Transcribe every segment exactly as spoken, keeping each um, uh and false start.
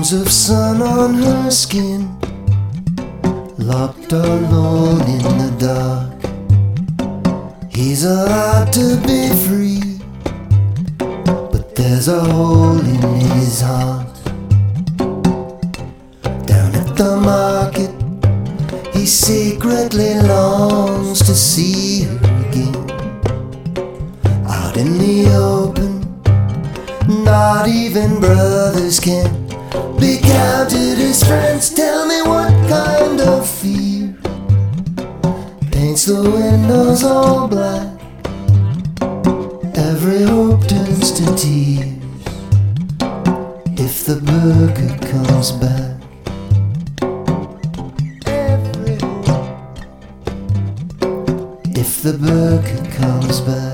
Streams of sun on her skin, locked alone in the dark. He's allowed to be free, but there's a hole in his heart. Down at the market, he secretly longs to see her again. Out in the open, not even brothers can be counted as friends. Tell me what kind of fear paints the windows all black. Every hope turns to tears if the burger comes back. Every hope, if the burger comes back.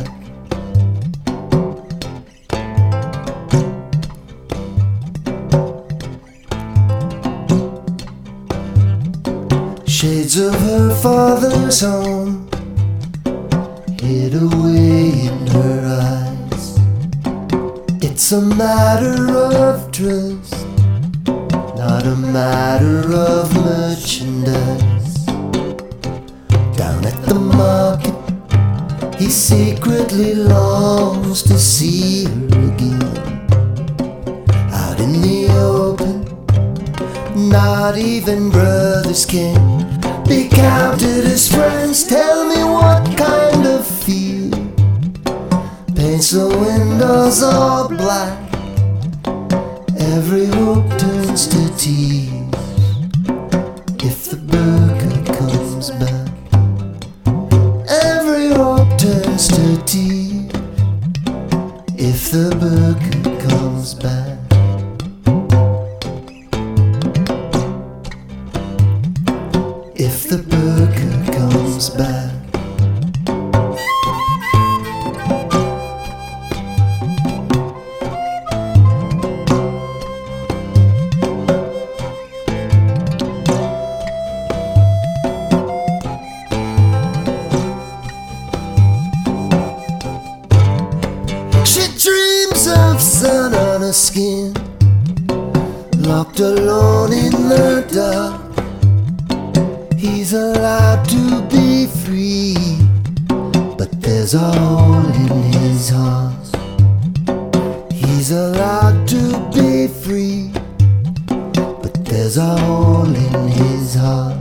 Shades of her father's home hid away in her eyes. It's a matter of trust, not a matter of merchandise. Down at the market, he secretly longs to see her again. Out in the open, not even brothers can be counted as friends. Tell me what kind of fear paints the windows all black. Every hope turns to tears if the burger comes back. Every hope turns to tears if the burger comes back. If the burger comes back. She dreams of sun on her skin, locked alone in the dark. He's allowed to be free, but there's a hole in his heart. He's allowed to be free, but there's a hole in his heart.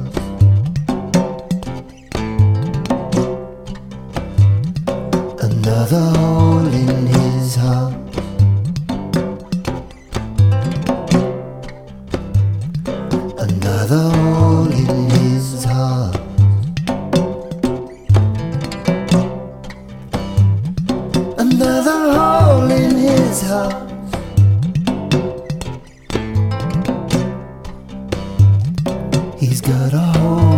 Another hole in his heart. Another hole in his heart. Another hole in his heart. He's got a hole